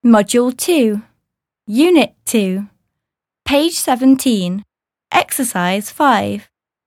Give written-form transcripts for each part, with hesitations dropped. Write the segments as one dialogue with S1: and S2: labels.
S1: Module 2, Unit 2, page 17, Exercise 5.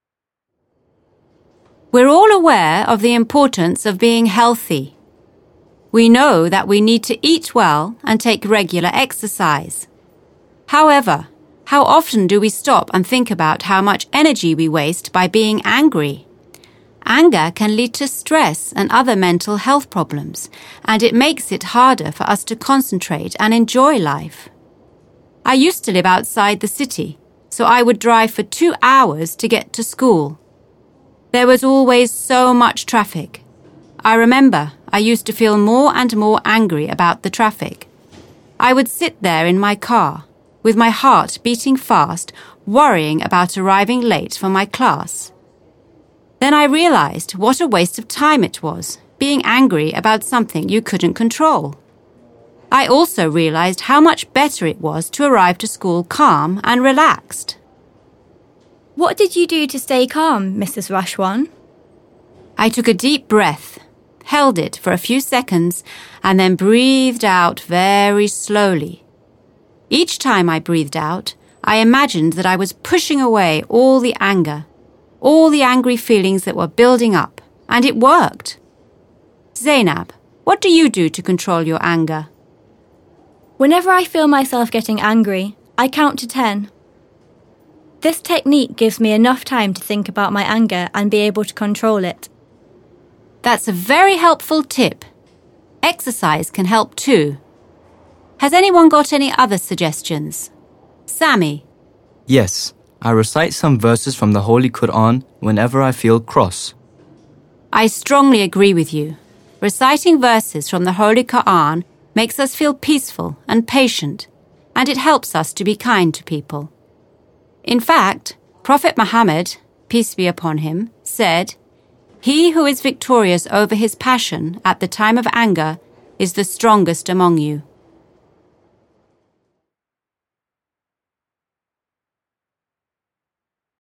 S2: We're all aware of the importance of being healthy. We know that we need to eat well and take regular exercise. However, how often do we stop and think about how much energy we waste by being angry? Anger can lead to stress and other mental health problems, and it makes it harder for us to concentrate and enjoy life. I used to live outside the city, so I would drive for 2 hours to get to school. There was always so much traffic. I remember I used to feel more and more angry about the traffic. I would sit there in my car, with my heart beating fast, worrying about arriving late for my class. Then I realized what a waste of time it was, being angry about something you couldn't control. I also realized how much better it was to arrive to school calm and relaxed.
S1: What did you do to stay calm, Mrs. Rashwan?
S2: I took a deep breath, held it for a few seconds, and then breathed out very slowly. Each time I breathed out, I imagined that I was pushing away all the anger, all the angry feelings that were building up, and it worked. Zainab, what do you do to control your anger?
S1: Whenever I feel myself getting angry, I count to 10. This technique gives me enough time to think about my anger and be able to control it.
S2: That's a very helpful tip. Exercise can help too. Has anyone got any other suggestions? Sammy?
S3: Yes, I recite some verses from the Holy Quran whenever I feel cross.
S2: I strongly agree with you. Reciting verses from the Holy Quran makes us feel peaceful and patient, and it helps us to be kind to people. In fact, Prophet Muhammad, peace be upon him, said, "He who is victorious over his passion at the time of anger is the strongest among you."